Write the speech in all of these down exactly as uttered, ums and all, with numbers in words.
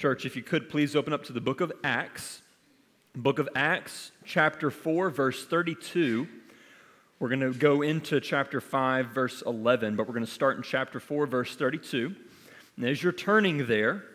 Church, if you could please open up to the book of Acts. Book of Acts, chapter four, verse thirty-two. We're going to go into chapter five, verse eleven, but we're going to start in chapter four, verse thirty-two. And as you're turning there,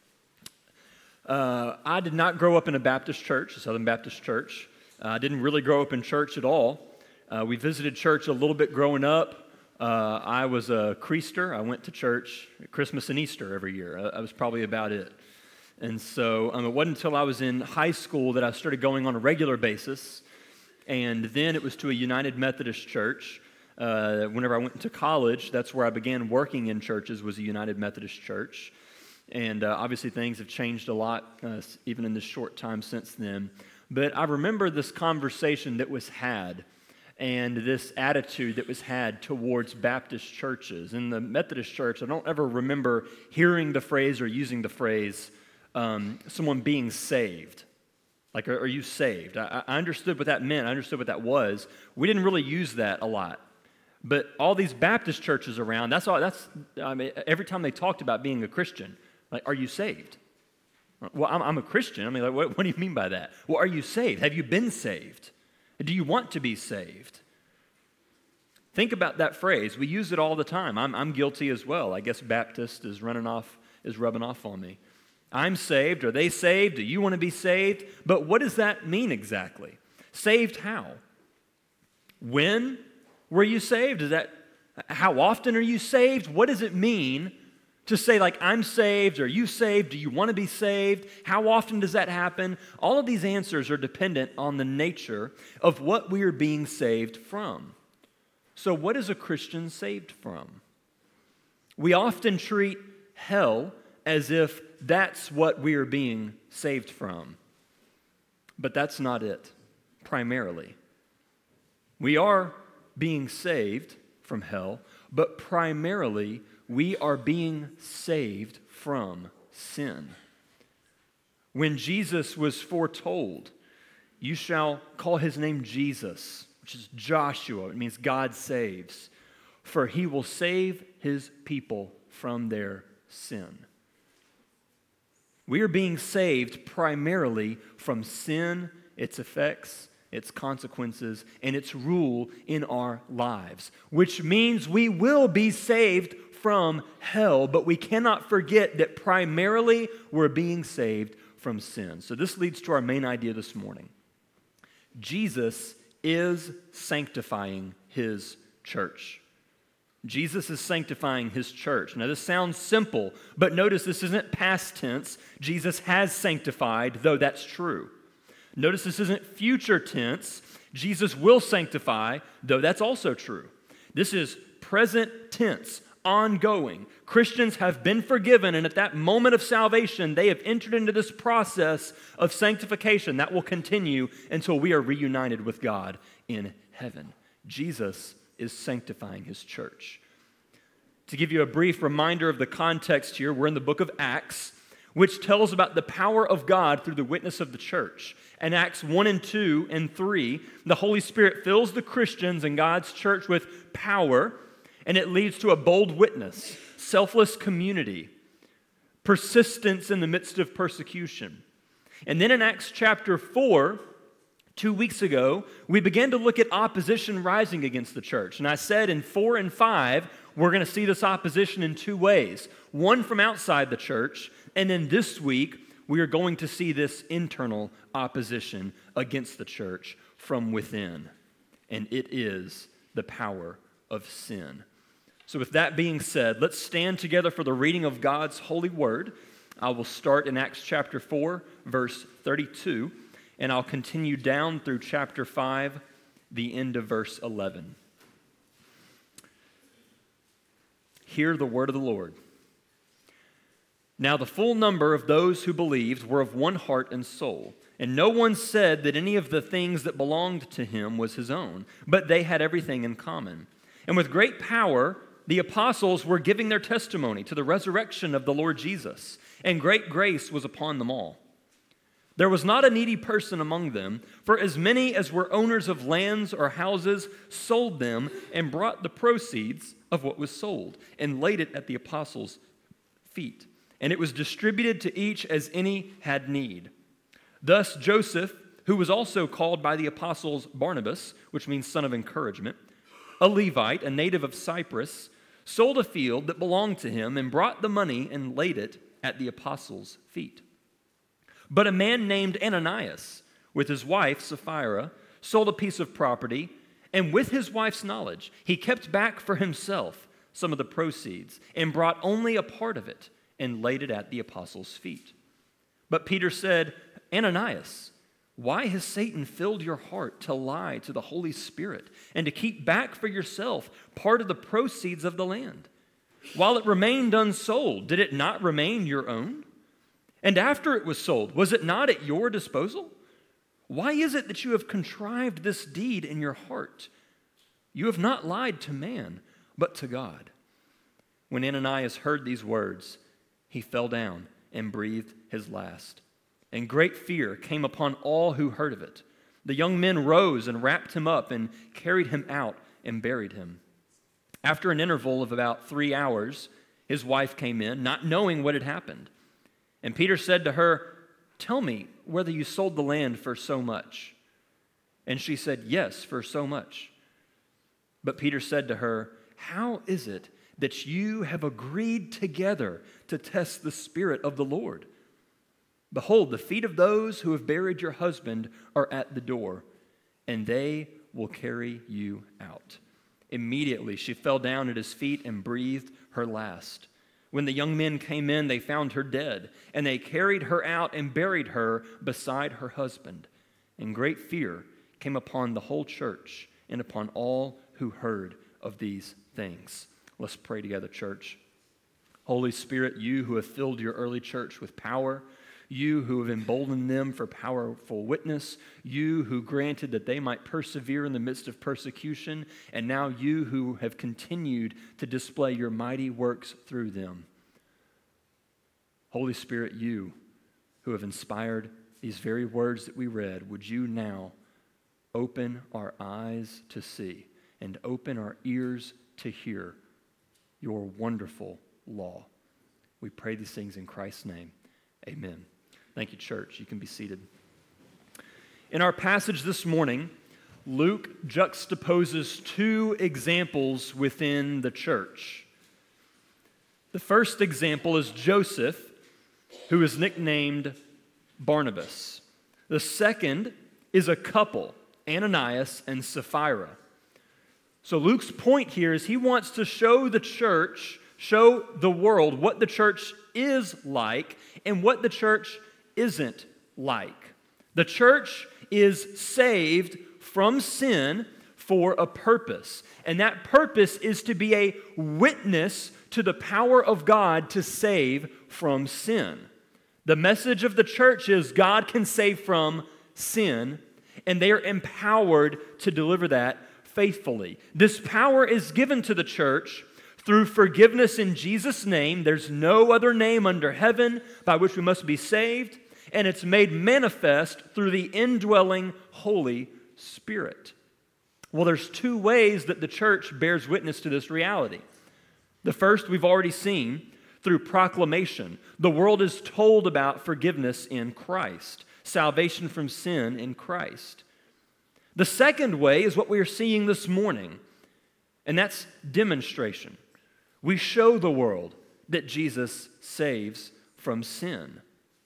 uh, I did not grow up in a Baptist church, a Southern Baptist church. Uh, I didn't really grow up in church at all. Uh, we visited church a little bit growing up. Uh, I was a creaster. I went to church at Christmas and Easter every year. Uh, that was probably about it. And so um, it wasn't until I was in high school that I started going on a regular basis. And then it was to a United Methodist church. Uh, whenever I went to college, that's where I began working in churches, was a United Methodist church. And uh, obviously things have changed a lot, uh, even in this short time since then. But I remember this conversation that was had and this attitude that was had towards Baptist churches. In the Methodist church, I don't ever remember hearing the phrase or using the phrase, um, someone being saved. Like, are, are you saved? I, I understood what that meant. I understood what that was. We didn't really use that a lot. But all these Baptist churches around, that's all, that's, I mean, every time they talked about being a Christian, like, are you saved? Well, I'm, I'm a Christian. I mean, like, what, what do you mean by that? Well, are you saved? Have you been saved? Do you want to be saved? Think about that phrase. We use it all the time. I'm, I'm guilty as well. I guess Baptist is running off, is rubbing off on me. I'm saved. Are they saved? Do you want to be saved? But what does that mean exactly? Saved how? When were you saved? Is that how often are you saved? What does it mean to say, like, I'm saved? Are you saved? Do you want to be saved? How often does that happen? All of these answers are dependent on the nature of what we are being saved from. So what is a Christian saved from? We often treat hell as if that's what we are being saved from. But that's not it, primarily. We are being saved from hell, but primarily we are being saved from sin. When Jesus was foretold, you shall call his name Jesus, which is Joshua. It means God saves. For he will save his people from their sin. We are being saved primarily from sin, its effects, its consequences, and its rule in our lives, which means we will be saved from hell, but we cannot forget that primarily we're being saved from sin. So this leads to our main idea this morning. Jesus is sanctifying his church. Jesus is sanctifying his church. Now this sounds simple, but notice this isn't past tense. Jesus has sanctified, though that's true. Notice this isn't future tense. Jesus will sanctify, though that's also true. This is present tense, ongoing. Christians have been forgiven, and at that moment of salvation, they have entered into this process of sanctification that will continue until we are reunited with God in heaven. Jesus is sanctifying his church. To give you a brief reminder of the context here, we're in the book of Acts, which tells about the power of God through the witness of the church. In Acts one and two and three, the Holy Spirit fills the Christians in God's church with power, and it leads to a bold witness, selfless community, persistence in the midst of persecution. And then in Acts chapter four, two weeks ago, we began to look at opposition rising against the church. And I said in four and five, we're going to see this opposition in two ways. One from outside the church, and then this week, we are going to see this internal opposition against the church from within. And it is the power of sin. So with that being said, let's stand together for the reading of God's holy word. I will start in Acts chapter four, verse thirty-two, and I'll continue down through chapter five, the end of verse eleven. Hear the word of the Lord. Now the full number of those who believed were of one heart and soul, and no one said that any of the things that belonged to him was his own, but they had everything in common. And with great power, the apostles were giving their testimony to the resurrection of the Lord Jesus, and great grace was upon them all. There was not a needy person among them, for as many as were owners of lands or houses sold them and brought the proceeds of what was sold and laid it at the apostles' feet. and it was distributed to each as any had need. Thus Joseph, who was also called by the apostles Barnabas, which means son of encouragement, a Levite, a native of Cyprus, sold a field that belonged to him and brought the money and laid it at the apostles' feet. But a man named Ananias, with his wife Sapphira, sold a piece of property, and with his wife's knowledge, he kept back for himself some of the proceeds and brought only a part of it and laid it at the apostles' feet. But Peter said, Ananias, why has Satan filled your heart to lie to the Holy Spirit and to keep back for yourself part of the proceeds of the land? While it remained unsold, did it not remain your own? And after it was sold, was it not at your disposal? Why is it that you have contrived this deed in your heart? You have not lied to man, but to God. When Ananias heard these words, he fell down and breathed his last. And great fear came upon all who heard of it. The young men rose and wrapped him up and carried him out and buried him. After an interval of about three hours, his wife came in, not knowing what had happened. And Peter said to her, tell me whether you sold the land for so much. And she said, yes, for so much. But Peter said to her, how is it that you have agreed together to test the Spirit of the Lord? Behold, the feet of those who have buried your husband are at the door, and they will carry you out. Immediately she fell down at his feet and breathed her last. When the young men came in, they found her dead, and they carried her out and buried her beside her husband. And great fear came upon the whole church and upon all who heard of these things. Let's pray together, church. Holy Spirit, you who have filled your early church with power, you who have emboldened them for powerful witness, you who granted that they might persevere in the midst of persecution, and now you who have continued to display your mighty works through them. Holy Spirit, you who have inspired these very words that we read, would you now open our eyes to see and open our ears to hear your wonderful law. We pray these things in Christ's name. Amen. Thank you, church. You can be seated. In our passage this morning, Luke juxtaposes two examples within the church. The first example is Joseph, who is nicknamed Barnabas. The second is a couple, Ananias and Sapphira. So Luke's point here is he wants to show the church, show the world what the church is like and what the church isn't like. The church is saved from sin for a purpose, and that purpose is to be a witness to the power of God to save from sin. The message of the church is God can save from sin, and they are empowered to deliver that faithfully. This power is given to the church through forgiveness in Jesus' name. There's no other name under heaven by which we must be saved, and it's made manifest through the indwelling Holy Spirit. Well, there's two ways that the church bears witness to this reality. The first we've already seen through proclamation. The world is told about forgiveness in Christ, salvation from sin in Christ. The second way is what we are seeing this morning, and that's demonstration. We show the world that Jesus saves from sin.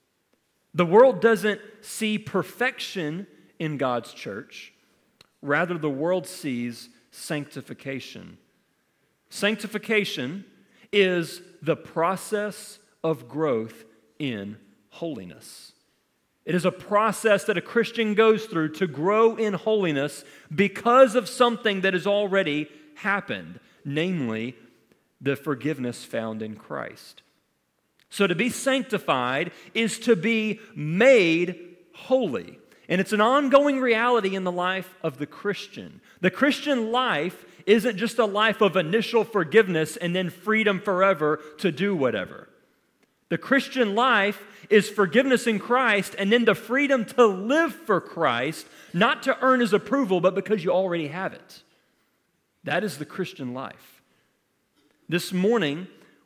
The world doesn't see perfection in God's church. Rather, the world sees sanctification. Sanctification is the process of growth in holiness. It is a process that a Christian goes through to grow in holiness because of something that has already happened, namely the forgiveness found in Christ. So to be sanctified is to be made holy. And it's an ongoing reality in the life of the Christian. The Christian life isn't just a life of initial forgiveness and then freedom forever to do whatever. The Christian life is forgiveness in Christ and then the freedom to live for Christ, not to earn His approval, but because you already have it. That is the Christian life. This morning,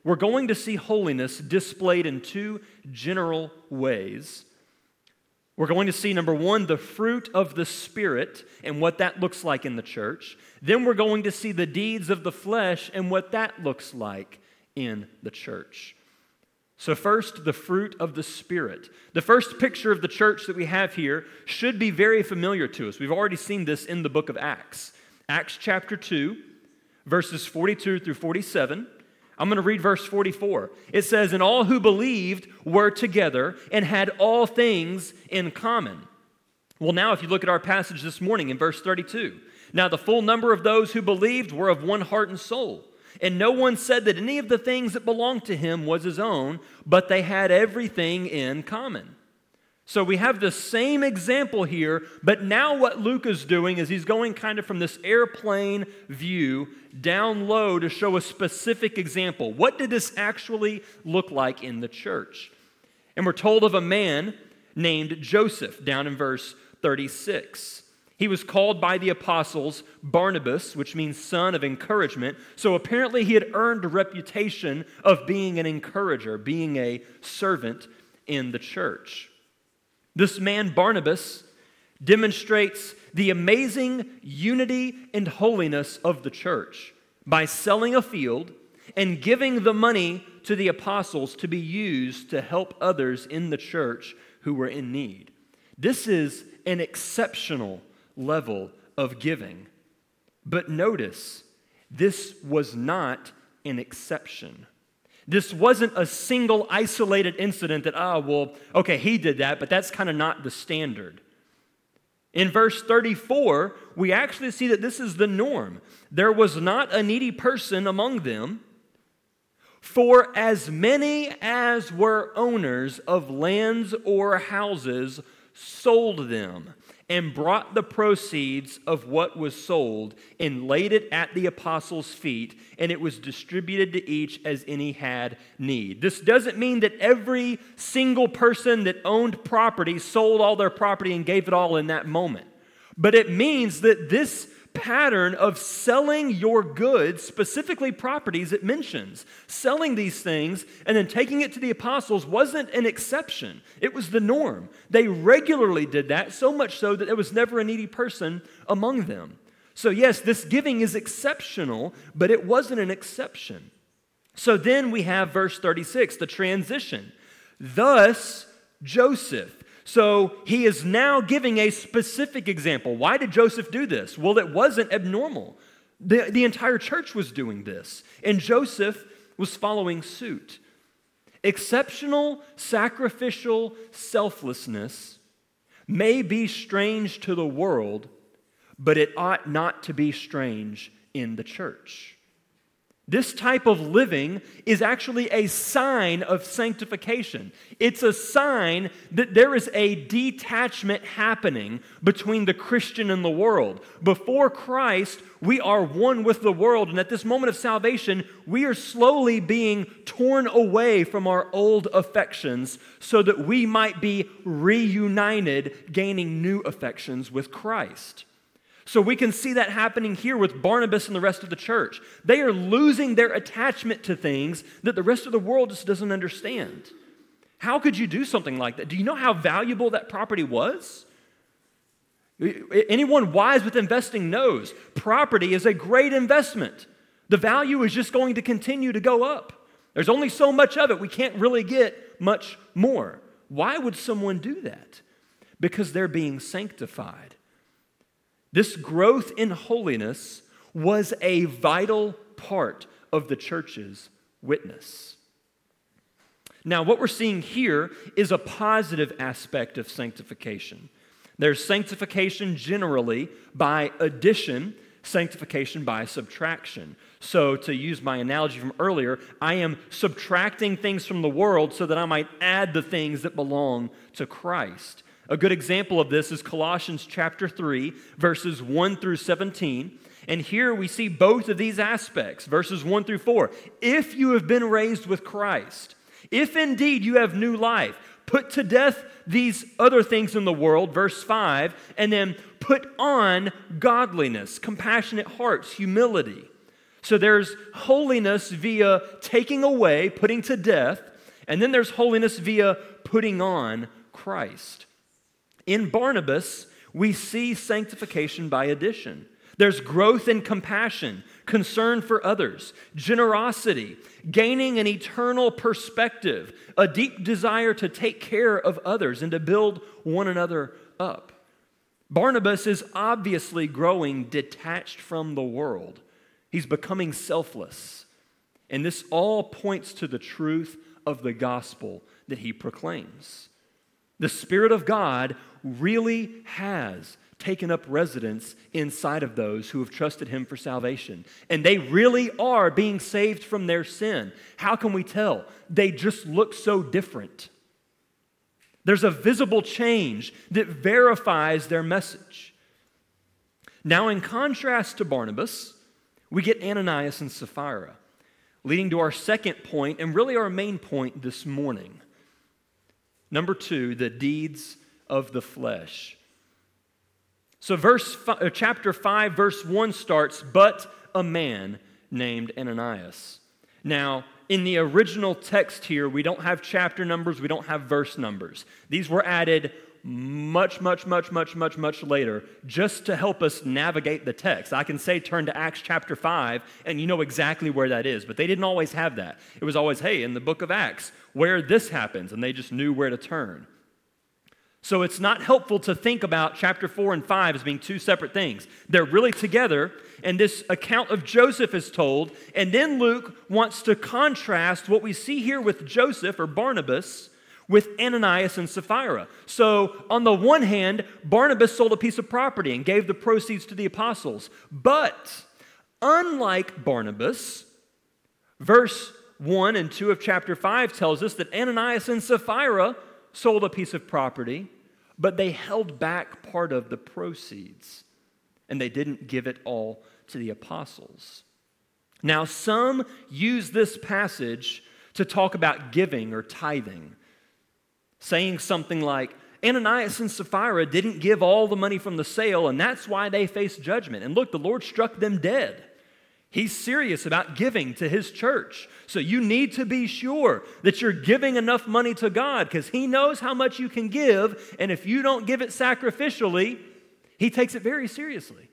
we're going to see holiness displayed in two general ways. We're going to see, number one, the fruit of the Spirit and what that looks like in the church. Then we're going to see the deeds of the flesh and what that looks like in the church. So first, the fruit of the Spirit. The first picture of the church that we have here should be very familiar to us. We've already seen this in the book of Acts. Acts chapter two, verses forty-two through forty-seven. I'm going to read verse forty-four. It says, "And all who believed were together and had all things in common." Well, now if you look at our passage this morning in verse thirty-two, "Now the full number of those who believed were of one heart and soul. And no one said that any of the things that belonged to him was his own, but they had everything in common." So we have the same example here, but now what Luke is doing is he's going kind of from this airplane view down low to show a specific example. What did this actually look like in the church? And we're told of a man named Joseph down in verse thirty-six. He was called by the apostles Barnabas, which means son of encouragement. So apparently he had earned a reputation of being an encourager, being a servant in the church. This man, Barnabas, demonstrates the amazing unity and holiness of the church by selling a field and giving the money to the apostles to be used to help others in the church who were in need. This is an exceptional level of giving. But notice, this was not an exception. This wasn't a single isolated incident that, ah, oh, well, okay, he did that, but that's kind of not the standard. In verse thirty-four, we actually see that this is the norm. There was not a needy person among them, for as many as were owners of lands or houses sold them and brought the proceeds of what was sold and laid it at the apostles' feet, and it was distributed to each as any had need. This doesn't mean that every single person that owned property sold all their property and gave it all in that moment. But it means that this pattern of selling your goods, specifically properties it mentions, selling these things and then taking it to the apostles wasn't an exception. It was the norm. They regularly did that, so much so that there was never a needy person among them. So yes, this giving is exceptional, but it wasn't an exception. So then we have verse thirty-six, the transition. Thus, Joseph. So he is now giving a specific example. Why did Joseph do this? Well, it wasn't abnormal. The, the entire church was doing this, and Joseph was following suit. Exceptional, sacrificial selflessness may be strange to the world, but it ought not to be strange in the church. This type of living is actually a sign of sanctification. It's a sign that there is a detachment happening between the Christian and the world. Before Christ, we are one with the world, and at this moment of salvation, we are slowly being torn away from our old affections so that we might be reunited, gaining new affections with Christ. So we can see that happening here with Barnabas and the rest of the church. They are losing their attachment to things that the rest of the world just doesn't understand. How could you do something like that? Do you know how valuable that property was? Anyone wise with investing knows property is a great investment. The value is just going to continue to go up. There's only so much of it. We can't really get much more. Why would someone do that? Because they're being sanctified. This growth in holiness was a vital part of the church's witness. Now, what we're seeing here is a positive aspect of sanctification. There's sanctification generally by addition, sanctification by subtraction. So, to use my analogy from earlier, I am subtracting things from the world so that I might add the things that belong to Christ. A good example of this is Colossians chapter three, verses one through seventeen. And here we see both of these aspects, verses one through four. If you have been raised with Christ, if indeed you have new life, put to death these other things in the world, verse five, and then put on godliness, compassionate hearts, humility. So there's holiness via taking away, putting to death, and then there's holiness via putting on Christ. In Barnabas, we see sanctification by addition. There's growth in compassion, concern for others, generosity, gaining an eternal perspective, a deep desire to take care of others and to build one another up. Barnabas is obviously growing detached from the world. He's becoming selfless. And this all points to the truth of the gospel that he proclaims. The Spirit of God really has taken up residence inside of those who have trusted him for salvation. And they really are being saved from their sin. How can we tell? They just look so different. There's a visible change that verifies their message. Now, in contrast to Barnabas, we get Ananias and Sapphira, leading to our second point and really our main point this morning. Number two, the deeds of the flesh. So verse five, chapter five, verse one starts, "But a man named Ananias." Now, in the original text here, we don't have chapter numbers, we don't have verse numbers. These were added much, much, much, much, much, much later just to help us navigate the text. I can say turn to Acts chapter five, and you know exactly where that is, but they didn't always have that. It was always, hey, in the book of Acts, where this happens, and they just knew where to turn. So it's not helpful to think about chapter four and five as being two separate things. They're really together, and this account of Joseph is told, and then Luke wants to contrast what we see here with Joseph or Barnabas with Ananias and Sapphira. So on the one hand, Barnabas sold a piece of property and gave the proceeds to the apostles. But unlike Barnabas, verse one and two of chapter five tells us that Ananias and Sapphira sold a piece of property, but they held back part of the proceeds, and they didn't give it all to the apostles. Now, some use this passage to talk about giving or tithing, saying something like, Ananias and Sapphira didn't give all the money from the sale, and that's why they face judgment. And look, the Lord struck them dead. He's serious about giving to his church. So you need to be sure that you're giving enough money to God because he knows how much you can give, and if you don't give it sacrificially, he takes it very seriously.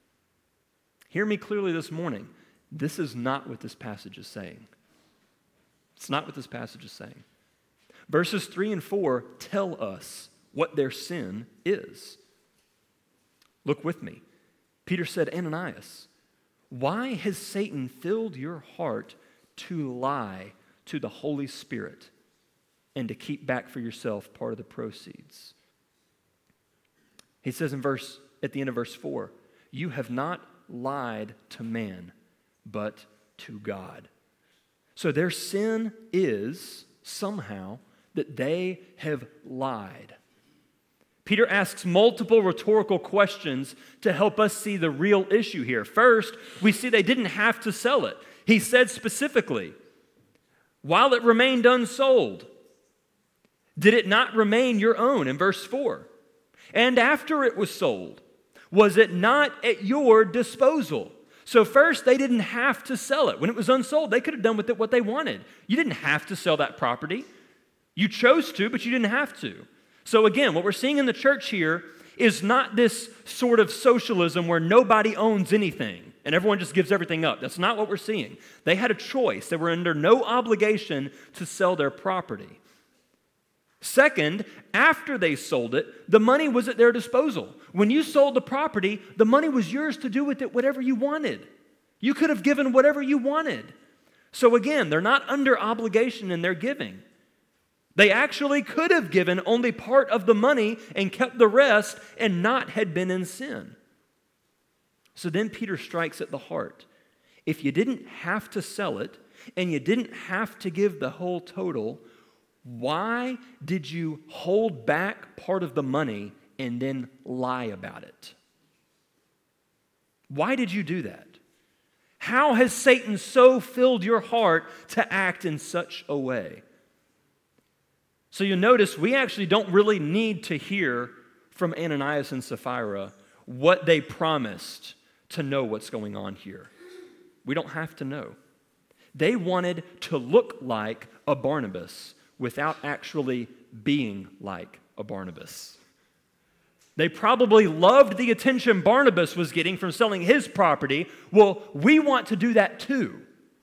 Hear me clearly this morning. This is not what this passage is saying. It's not what this passage is saying. Verses three and four tell us what their sin is. Look with me. Peter said, Ananias, why has Satan filled your heart to lie to the Holy Spirit and to keep back for yourself part of the proceeds? He says in verse, at the end of verse four, you have not lied to man, but to God. So their sin is somehow that they have lied. Peter asks multiple rhetorical questions to help us see the real issue here. First, we see they didn't have to sell it. He said specifically, while it remained unsold, did it not remain your own? In verse four. And after it was sold, was it not at your disposal? So first, they didn't have to sell it. When it was unsold, they could have done with it what they wanted. You didn't have to sell that property. You chose to, but you didn't have to. So again, what we're seeing in the church here is not this sort of socialism where nobody owns anything and everyone just gives everything up. That's not what we're seeing. They had a choice. They were under no obligation to sell their property. Second, after they sold it, the money was at their disposal. When you sold the property, the money was yours to do with it whatever you wanted. You could have given whatever you wanted. So again, they're not under obligation in their giving. They actually could have given only part of the money and kept the rest and not had been in sin. So then Peter strikes at the heart. If you didn't have to sell it and you didn't have to give the whole total, why did you hold back part of the money and then lie about it? Why did you do that? How has Satan so filled your heart to act in such a way? So you'll notice we actually don't really need to hear from Ananias and Sapphira what they promised to know what's going on here. We don't have to know. They wanted to look like a Barnabas without actually being like a Barnabas. They probably loved the attention Barnabas was getting from selling his property. Well, we want to do that too.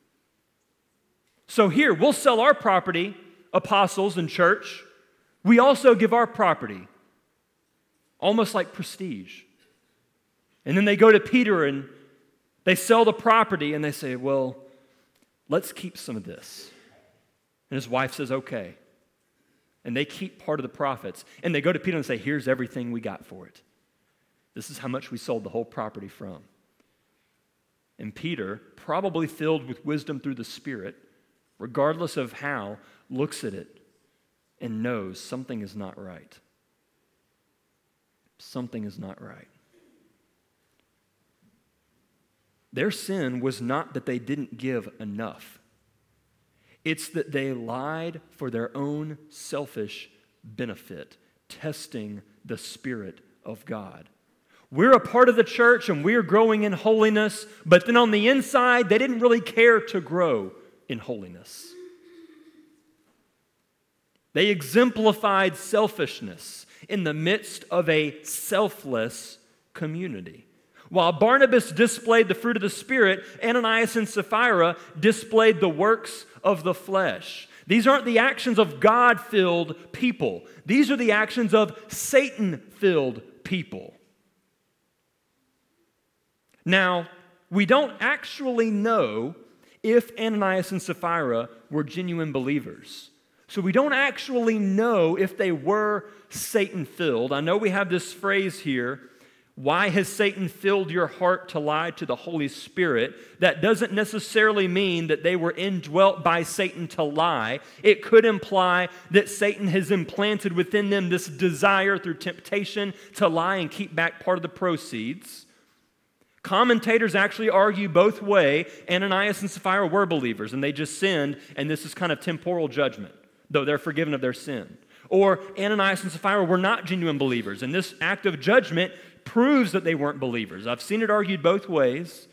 So here, we'll sell our property, apostles and church. We also give our property, almost like prestige. And then they go to Peter and they sell the property and they say, well, let's keep some of this. And his wife says, okay. And they keep part of the profits. And they go to Peter and say, here's everything we got for it. This is how much we sold the whole property from. And Peter, probably filled with wisdom through the Spirit, regardless of how, looks at it and knows something is not right. Something is not right. Their sin was not that they didn't give enough. It's that they lied for their own selfish benefit, testing the Spirit of God. We're a part of the church and we're growing in holiness, but then on the inside, they didn't really care to grow in holiness. They exemplified selfishness in the midst of a selfless community. While Barnabas displayed the fruit of the Spirit, Ananias and Sapphira displayed the works of the flesh. These aren't the actions of God-filled people. These are the actions of Satan-filled people. Now, we don't actually know if Ananias and Sapphira were genuine believers. So we don't actually know if they were Satan-filled. I know we have this phrase here, why has Satan filled your heart to lie to the Holy Spirit? That doesn't necessarily mean that they were indwelt by Satan to lie. It could imply that Satan has implanted within them this desire through temptation to lie and keep back part of the proceeds. Commentators actually argue both ways. Ananias and Sapphira were believers and they just sinned, and this is kind of temporal judgment, though they're forgiven of their sin. Or Ananias and Sapphira were not genuine believers, and this act of judgment proves that they weren't believers. I've seen it argued both ways.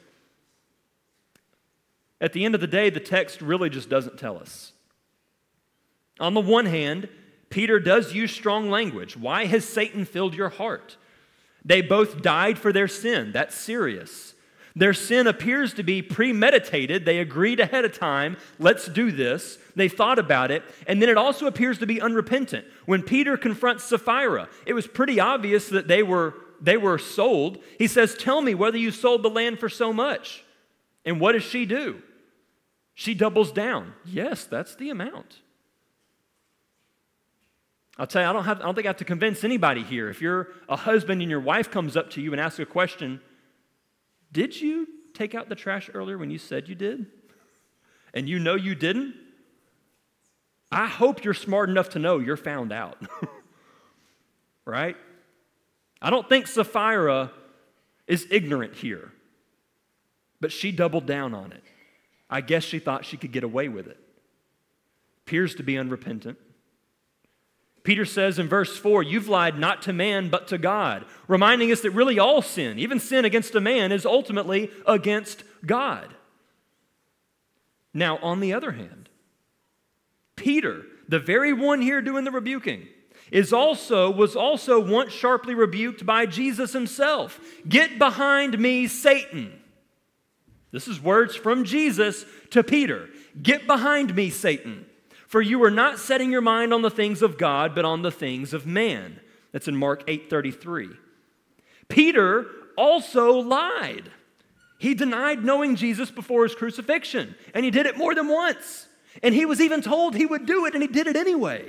At the end of the day, the text really just doesn't tell us. On the one hand, Peter does use strong language. Why has Satan filled your heart? They both died for their sin. That's serious. Their sin appears to be premeditated. They agreed ahead of time, let's do this. They thought about it. And then it also appears to be unrepentant. When Peter confronts Sapphira, it was pretty obvious that they were, they were sold. He says, tell me whether you sold the land for so much. And what does she do? She doubles down. Yes, that's the amount. I'll tell you, I don't, have, I don't think I have to convince anybody here. If you're a husband and your wife comes up to you and asks a question, did you take out the trash earlier when you said you did? And you know you didn't? I hope you're smart enough to know you're found out. Right? I don't think Sapphira is ignorant here. But she doubled down on it. I guess she thought she could get away with it. Appears to be unrepentant. Peter says in verse four, you've lied not to man but to God, reminding us that really all sin, even sin against a man, is ultimately against God. Now, on the other hand, Peter, the very one here doing the rebuking, is also was also once sharply rebuked by Jesus himself. Get behind me, Satan. This is words from Jesus to Peter. Get behind me, Satan. For you are not setting your mind on the things of God, but on the things of man. That's in Mark eight thirty-three. Peter also lied. He denied knowing Jesus before his crucifixion, and he did it more than once. And he was even told he would do it, and he did it anyway.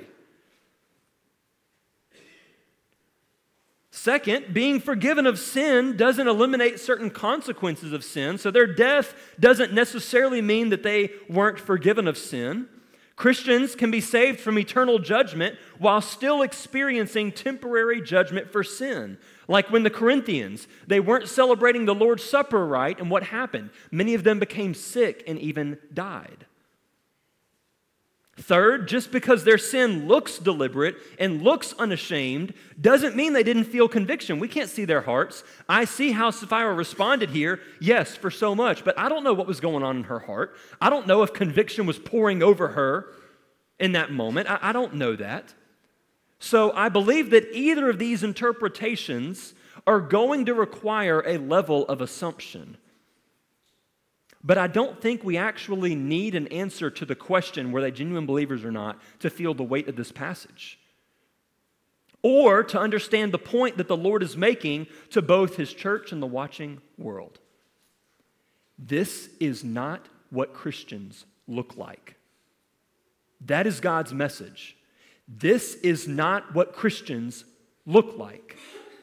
Second, being forgiven of sin doesn't eliminate certain consequences of sin, so their death doesn't necessarily mean that they weren't forgiven of sin. Christians can be saved from eternal judgment while still experiencing temporary judgment for sin. Like when the Corinthians, they weren't celebrating the Lord's Supper right, and what happened? Many of them became sick and even died. Third, just because their sin looks deliberate and looks unashamed doesn't mean they didn't feel conviction. We can't see their hearts. I see how Sapphira responded here, yes, for so much, but I don't know what was going on in her heart. I don't know if conviction was pouring over her in that moment. I, I don't know that. So I believe that either of these interpretations are going to require a level of assumption. But I don't think we actually need an answer to the question, were they genuine believers or not, to feel the weight of this passage, or to understand the point that the Lord is making to both His church and the watching world. This is not what Christians look like. That is God's message. This is not what Christians look like.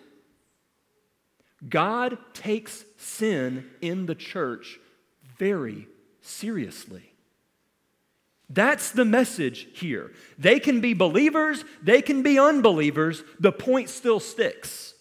God takes sin in the church very seriously. That's the message here. They can be believers, they can be unbelievers, the point still sticks.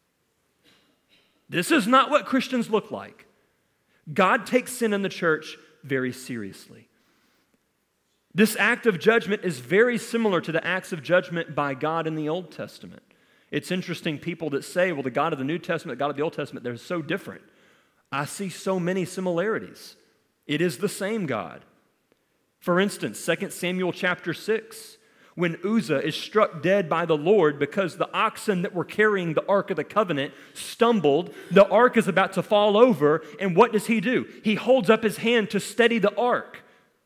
This is not what Christians look like. God takes sin in the church very seriously. This act of judgment is very similar to the acts of judgment by God in the Old Testament. It's interesting, people that say, well, the God of the New Testament, the God of the Old Testament, they're so different. I see so many similarities. It is the same God. For instance, Second Samuel chapter six, when Uzzah is struck dead by the Lord because the oxen that were carrying the Ark of the Covenant stumbled, the Ark is about to fall over, and what does he do? He holds up his hand to steady the Ark.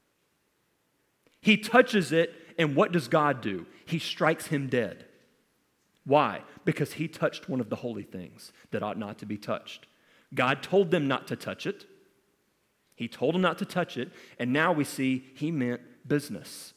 He touches it, and what does God do? He strikes him dead. Why? Because he touched one of the holy things that ought not to be touched. God told them not to touch it. He told them not to touch it, and now we see he meant business.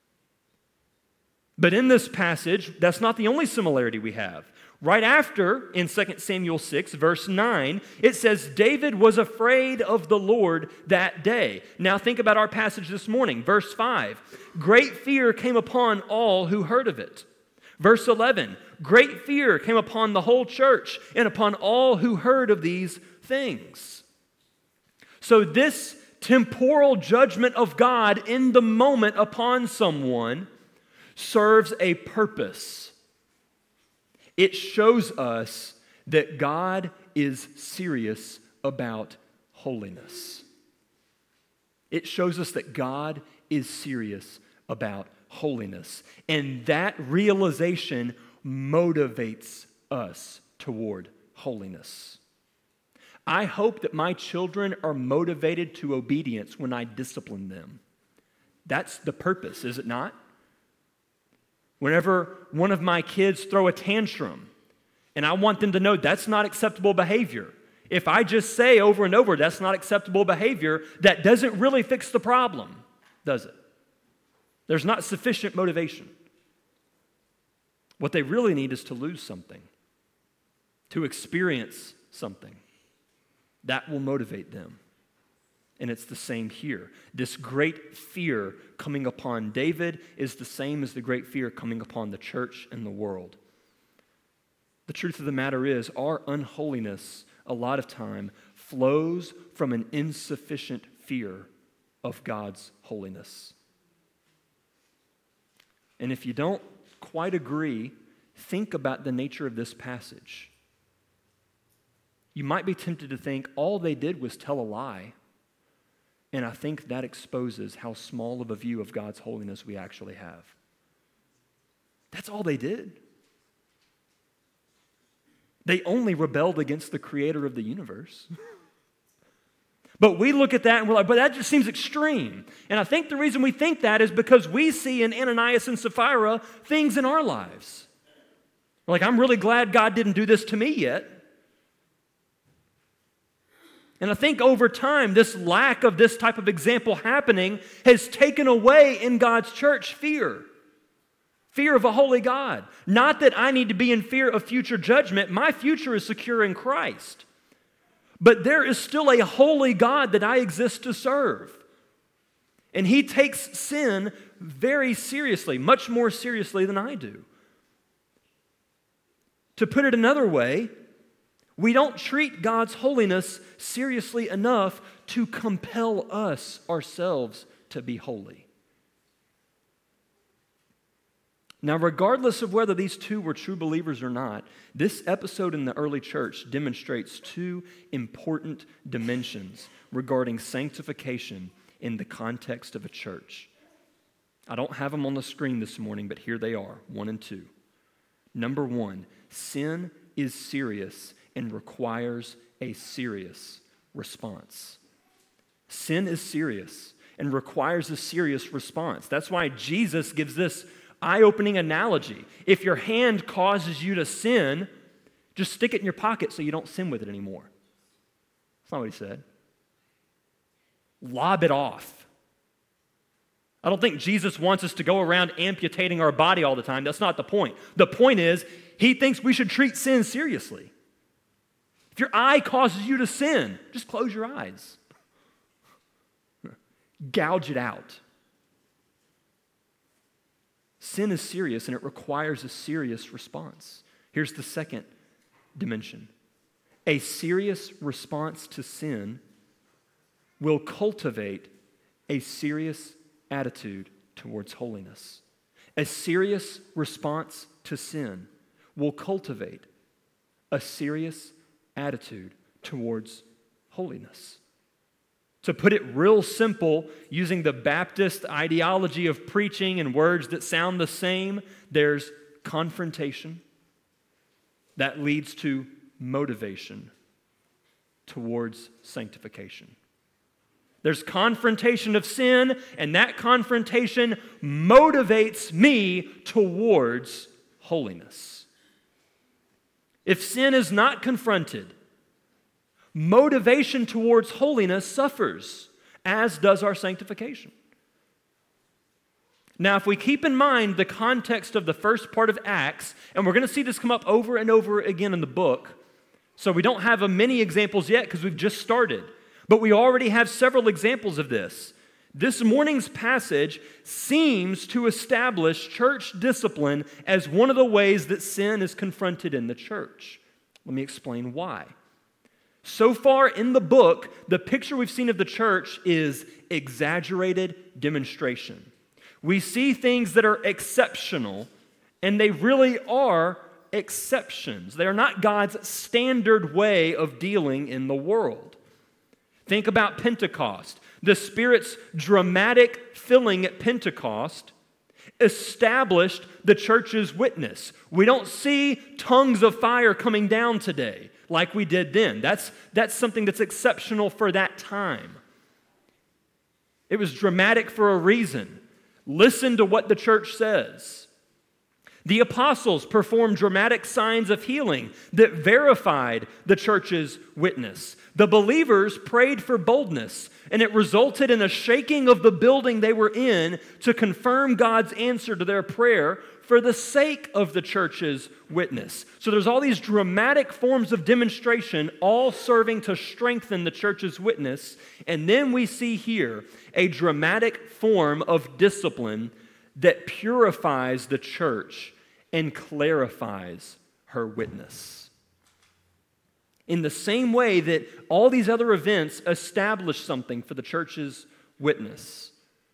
But in this passage, that's not the only similarity we have. Right after, in Second Samuel six, verse nine, it says, David was afraid of the Lord that day. Now think about our passage this morning, verse five. Great fear came upon all who heard of it. Verse eleven, great fear came upon the whole church and upon all who heard of these things. So this temporal judgment of God in the moment upon someone serves a purpose. It shows us that God is serious about holiness. It shows us that God is serious about holiness. And that realization motivates us toward holiness. I hope that my children are motivated to obedience when I discipline them. That's the purpose, is it not? Whenever one of my kids throw a tantrum, and I want them to know that's not acceptable behavior. If I just say over and over that's not acceptable behavior, that doesn't really fix the problem, does it? There's not sufficient motivation. What they really need is to lose something, to experience something. That will motivate them. And it's the same here. This great fear coming upon David is the same as the great fear coming upon the church and the world. The truth of the matter is, our unholiness, a lot of time, flows from an insufficient fear of God's holiness. And if you don't quite agree, think about the nature of this passage. You might be tempted to think all they did was tell a lie. And I think that exposes how small of a view of God's holiness we actually have. That's all they did. They only rebelled against the creator of the universe. But we look at that and we're like, but that just seems extreme. And I think the reason we think that is because we see in Ananias and Sapphira things in our lives. We're like, I'm really glad God didn't do this to me yet. And I think over time, this lack of this type of example happening has taken away in God's church fear. Fear of a holy God. Not that I need to be in fear of future judgment. My future is secure in Christ. But there is still a holy God that I exist to serve. And He takes sin very seriously, much more seriously than I do. To put it another way, we don't treat God's holiness seriously enough to compel us ourselves to be holy. Now, regardless of whether these two were true believers or not, this episode in the early church demonstrates two important dimensions regarding sanctification in the context of a church. I don't have them on the screen this morning, but here they are, one and two. Number one, sin is serious and requires a serious response. Sin is serious and requires a serious response. That's why Jesus gives this eye-opening analogy. If your hand causes you to sin, just stick it in your pocket so you don't sin with it anymore. That's not what he said. Lob it off. I don't think Jesus wants us to go around amputating our body all the time. That's not the point. The point is, he thinks we should treat sin seriously. If your eye causes you to sin, just close your eyes. Gouge it out. Sin is serious and it requires a serious response. Here's the second dimension. A serious response to sin will cultivate a serious attitude towards holiness. A serious response to sin will cultivate a serious attitude towards holiness. To put it real simple, using the Baptist ideology of preaching and words that sound the same, there's confrontation that leads to motivation towards sanctification. There's confrontation of sin, and that confrontation motivates me towards holiness. If sin is not confronted, motivation towards holiness suffers, as does our sanctification. Now, if we keep in mind the context of the first part of Acts, and we're going to see this come up over and over again in the book, so we don't have a many examples yet because we've just started, but we already have several examples of this. This morning's passage seems to establish church discipline as one of the ways that sin is confronted in the church. Let me explain why. So far in the book, the picture we've seen of the church is exaggerated demonstration. We see things that are exceptional, and they really are exceptions. They are not God's standard way of dealing in the world. Think about Pentecost. The Spirit's dramatic filling at Pentecost established the church's witness. We don't see tongues of fire coming down today like we did then. That's, that's something that's exceptional for that time. It was dramatic for a reason. Listen to what the church says. The apostles performed dramatic signs of healing that verified the church's witness. The believers prayed for boldness, and it resulted in a shaking of the building they were in to confirm God's answer to their prayer for the sake of the church's witness. So there's all these dramatic forms of demonstration, all serving to strengthen the church's witness. And then we see here a dramatic form of discipline that purifies the church and clarifies her witness. In the same way that all these other events establish something for the church's witness,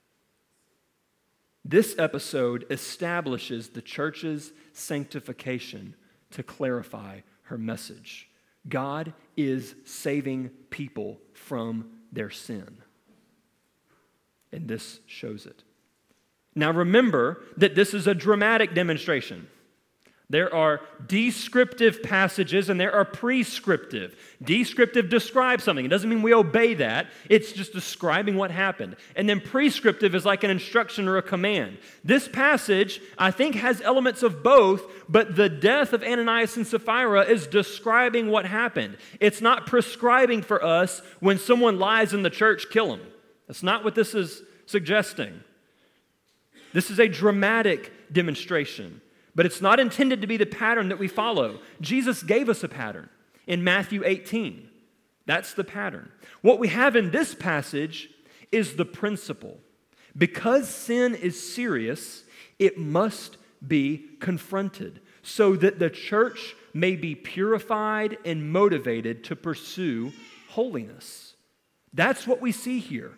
this episode establishes the church's sanctification to clarify her message. God is saving people from their sin. And this shows it. Now remember that this is a dramatic demonstration. There are descriptive passages and there are prescriptive. Descriptive describes something. It doesn't mean we obey that. It's just describing what happened. And then prescriptive is like an instruction or a command. This passage, I think, has elements of both, but the death of Ananias and Sapphira is describing what happened. It's not prescribing for us when someone lies in the church, kill him. That's not what this is suggesting. This is a dramatic demonstration. But it's not intended to be the pattern that we follow. Jesus gave us a pattern in Matthew eighteen. That's the pattern. What we have in this passage is the principle. Because sin is serious, it must be confronted so that the church may be purified and motivated to pursue holiness. That's what we see here.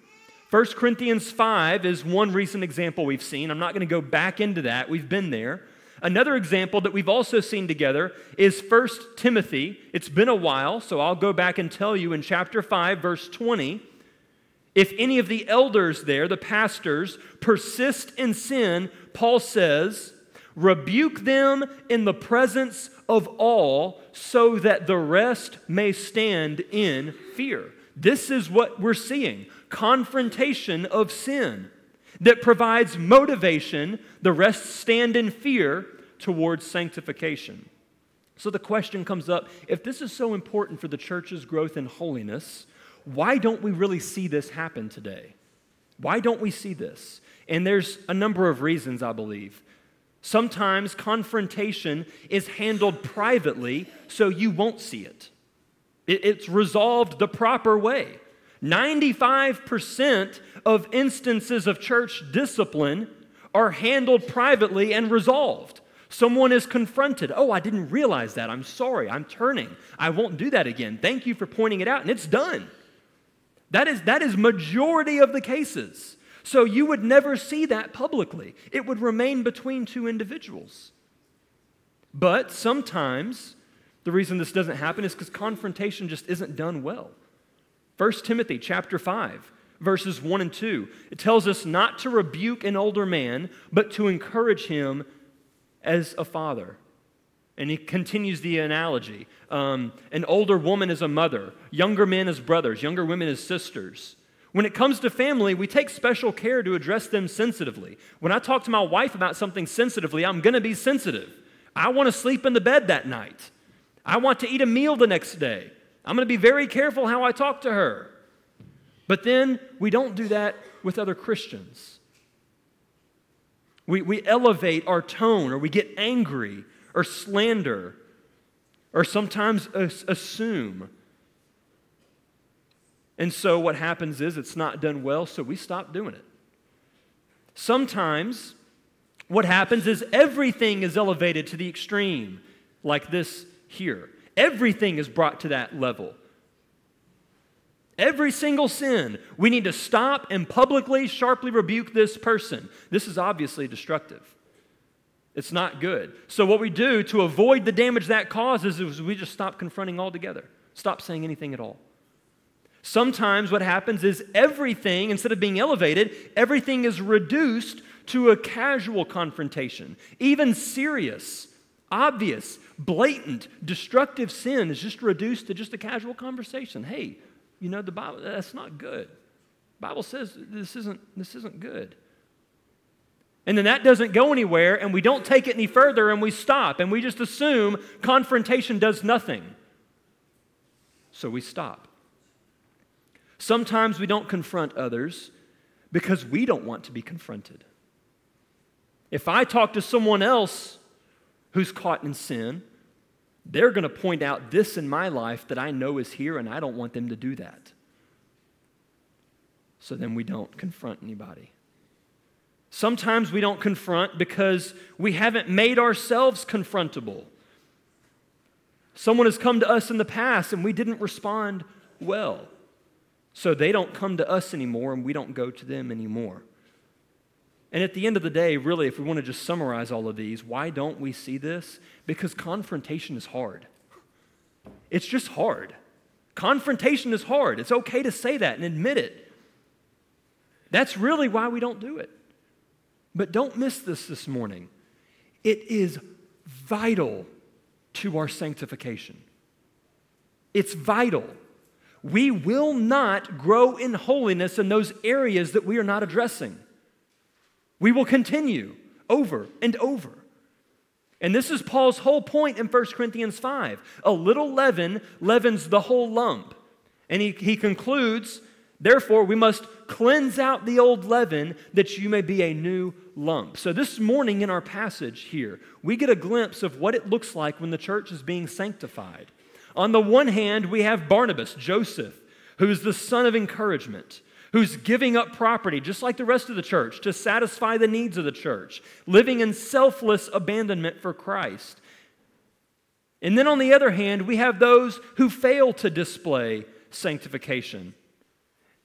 First Corinthians five is one recent example we've seen. I'm not going to go back into that. We've been there. Another example that we've also seen together is First Timothy. It's been a while, so I'll go back and tell you in chapter five, verse twenty, if any of the elders there, the pastors, persist in sin, Paul says, rebuke them in the presence of all so that the rest may stand in fear. This is what we're seeing, confrontation of sin that provides motivation, the rest stand in fear towards sanctification. So the question comes up, if this is so important for the church's growth in holiness, why don't we really see this happen today? Why don't we see this? And there's a number of reasons, I believe. Sometimes confrontation is handled privately so you won't see it. It's resolved the proper way. ninety-five percent of instances of church discipline are handled privately and resolved. Someone is confronted. Oh, I didn't realize that. I'm sorry. I'm turning. I won't do that again. Thank you for pointing it out. And it's done. That is, that is majority of the cases. So you would never see that publicly. It would remain between two individuals. But sometimes the reason this doesn't happen is because confrontation just isn't done well. First Timothy chapter five, verses one and two, it tells us not to rebuke an older man, but to encourage him as a father. And he continues the analogy. Um, an older woman is a mother, younger men as brothers, younger women as sisters. When it comes to family, we take special care to address them sensitively. When I talk to my wife about something sensitively, I'm going to be sensitive. I want to sleep in the bed that night. I want to eat a meal the next day. I'm going to be very careful how I talk to her. But then we don't do that with other Christians. We, we elevate our tone, or we get angry, or slander, or sometimes assume. And so what happens is it's not done well, so we stop doing it. Sometimes what happens is everything is elevated to the extreme, like this here. Everything is brought to that level. Every single sin, we need to stop and publicly, sharply rebuke this person. This is obviously destructive. It's not good. So what we do to avoid the damage that causes is we just stop confronting altogether. Stop saying anything at all. Sometimes what happens is everything, instead of being elevated, everything is reduced to a casual confrontation. Even serious, obvious, blatant, destructive sin is just reduced to just a casual conversation. Hey, you know, the Bible, that's not good. The Bible says this isn't, this isn't good. And then that doesn't go anywhere, and we don't take it any further, and we stop, and we just assume confrontation does nothing. So we stop. Sometimes we don't confront others because we don't want to be confronted. If I talk to someone else who's caught in sin, they're going to point out this in my life that I know is here, and I don't want them to do that. So then we don't confront anybody. Sometimes we don't confront because we haven't made ourselves confrontable. Someone has come to us in the past and we didn't respond well. So they don't come to us anymore and we don't go to them anymore. And at the end of the day, really, if we want to just summarize all of these, why don't we see this? Because confrontation is hard. It's just hard. Confrontation is hard. It's okay to say that and admit it. That's really why we don't do it. But don't miss this this morning. It is vital to our sanctification. It's vital. We will not grow in holiness in those areas that we are not addressing. We will continue over and over. And this is Paul's whole point in First Corinthians five. A little leaven leavens the whole lump. And he, he concludes, therefore, we must cleanse out the old leaven that you may be a new lump. So this morning in our passage here, we get a glimpse of what it looks like when the church is being sanctified. On the one hand, we have Barnabas, Joseph, who's the son of encouragement, who's giving up property, just like the rest of the church, to satisfy the needs of the church, living in selfless abandonment for Christ. And then on the other hand, we have those who fail to display sanctification.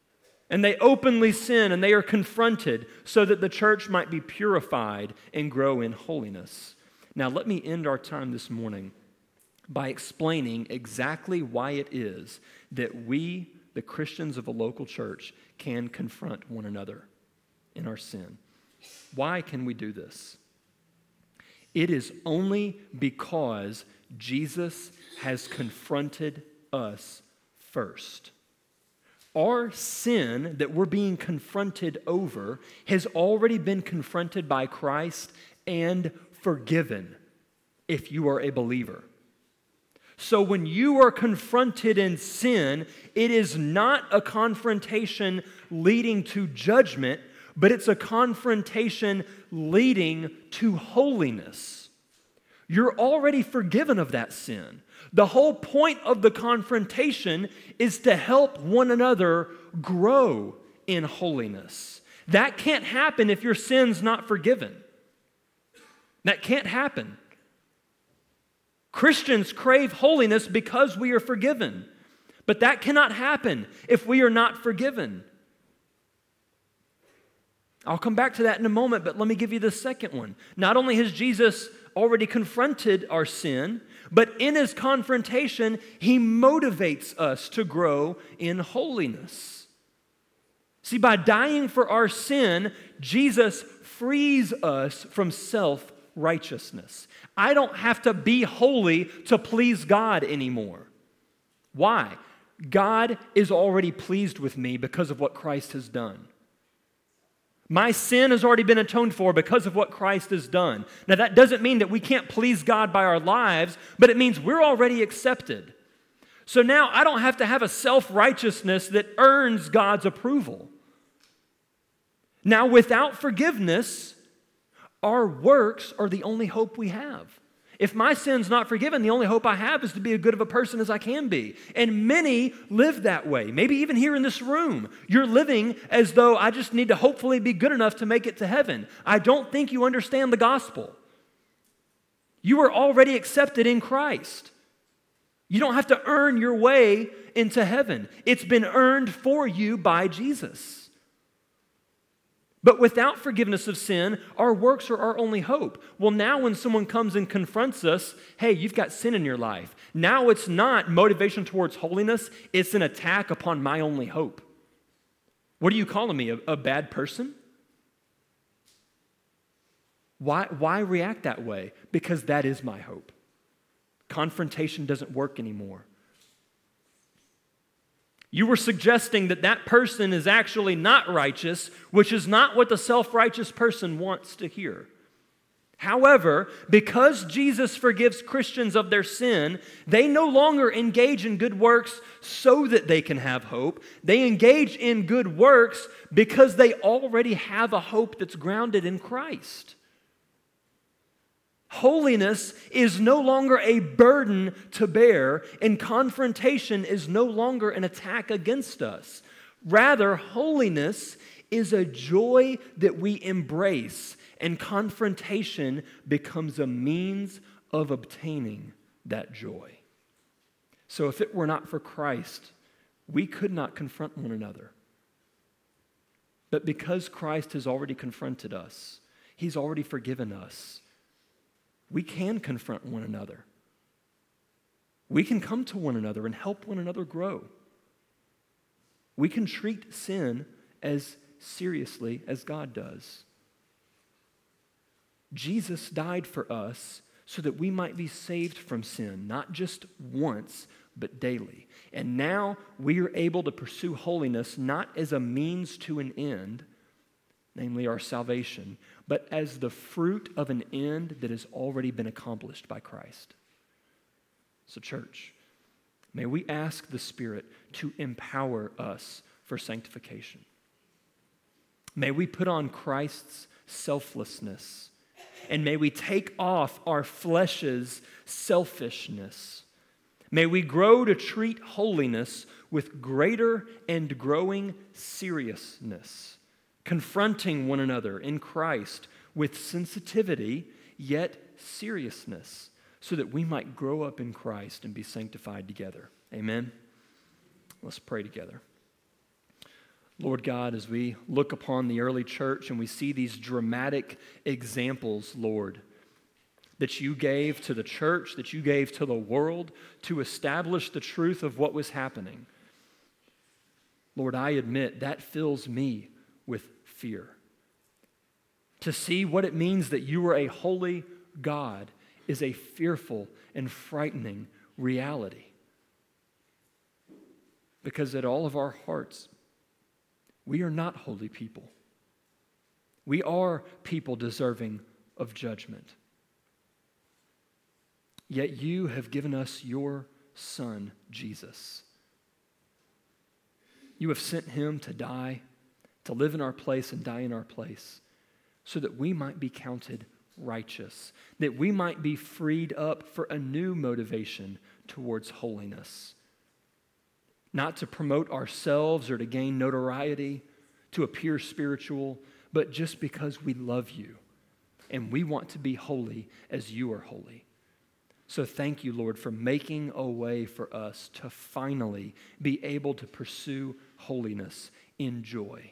And they openly sin and they are confronted so that the church might be purified and grow in holiness. Now, let me end our time this morning by explaining exactly why it is that we, the Christians of a local church, can confront one another in our sin. Why can we do this? It is only because Jesus has confronted us first. Our sin that we're being confronted over has already been confronted by Christ and forgiven if you are a believer. So when you are confronted in sin, it is not a confrontation leading to judgment, but it's a confrontation leading to holiness. You're already forgiven of that sin. The whole point of the confrontation is to help one another grow in holiness. That can't happen if your sin's not forgiven. That can't happen. Christians crave holiness because we are forgiven. But that cannot happen if we are not forgiven. I'll come back to that in a moment, but let me give you the second one. Not only has Jesus already confronted our sin, but in his confrontation, he motivates us to grow in holiness. See, by dying for our sin, Jesus frees us from self-righteousness. I don't have to be holy to please God anymore. Why? God is already pleased with me because of what Christ has done. My sin has already been atoned for because of what Christ has done. Now, that doesn't mean that we can't please God by our lives, but it means we're already accepted. So now I don't have to have a self-righteousness that earns God's approval. Now, without forgiveness, our works are the only hope we have. If my sin's not forgiven, the only hope I have is to be as good of a person as I can be. And many live that way. Maybe even here in this room, you're living as though I just need to hopefully be good enough to make it to heaven. I don't think you understand the gospel. You are already accepted in Christ. You don't have to earn your way into heaven. It's been earned for you by Jesus. But without forgiveness of sin, our works are our only hope. Well, now when someone comes and confronts us, hey, you've got sin in your life. Now it's not motivation towards holiness, it's an attack upon my only hope. What are you calling me, a, a bad person? Why, why react that way? Because that is my hope. Confrontation doesn't work anymore. You were suggesting that that person is actually not righteous, which is not what the self-righteous person wants to hear. However, because Jesus forgives Christians of their sin, they no longer engage in good works so that they can have hope. They engage in good works because they already have a hope that's grounded in Christ. Holiness is no longer a burden to bear, and confrontation is no longer an attack against us. Rather, holiness is a joy that we embrace, and confrontation becomes a means of obtaining that joy. So if it were not for Christ, we could not confront one another. But because Christ has already confronted us, He's already forgiven us, we can confront one another. We can come to one another and help one another grow. We can treat sin as seriously as God does. Jesus died for us so that we might be saved from sin, not just once, but daily. And now we are able to pursue holiness not as a means to an end, namely our salvation, but as the fruit of an end that has already been accomplished by Christ. So, church, may we ask the Spirit to empower us for sanctification. May we put on Christ's selflessness, and may we take off our flesh's selfishness. May we grow to treat holiness with greater and growing seriousness, confronting one another in Christ with sensitivity, yet seriousness, so that we might grow up in Christ and be sanctified together. Amen? Let's pray together. Lord God, as we look upon the early church and we see these dramatic examples, Lord, that you gave to the church, that you gave to the world to establish the truth of what was happening, Lord, I admit that fills me with fear. To see what it means that you are a holy God is a fearful and frightening reality. Because at all of our hearts, we are not holy people. We are people deserving of judgment. Yet you have given us your Son, Jesus. You have sent him to die, to live in our place and die in our place, so that we might be counted righteous, that we might be freed up for a new motivation towards holiness. Not to promote ourselves or to gain notoriety, to appear spiritual, but just because we love you and we want to be holy as you are holy. So thank you, Lord, for making a way for us to finally be able to pursue holiness in joy.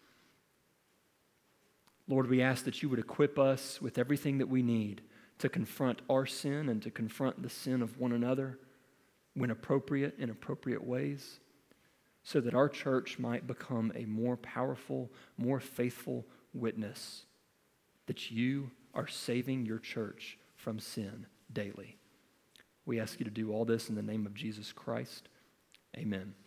Lord, we ask that you would equip us with everything that we need to confront our sin and to confront the sin of one another when appropriate, in appropriate ways, so that our church might become a more powerful, more faithful witness that you are saving your church from sin daily. We ask you to do all this in the name of Jesus Christ. Amen.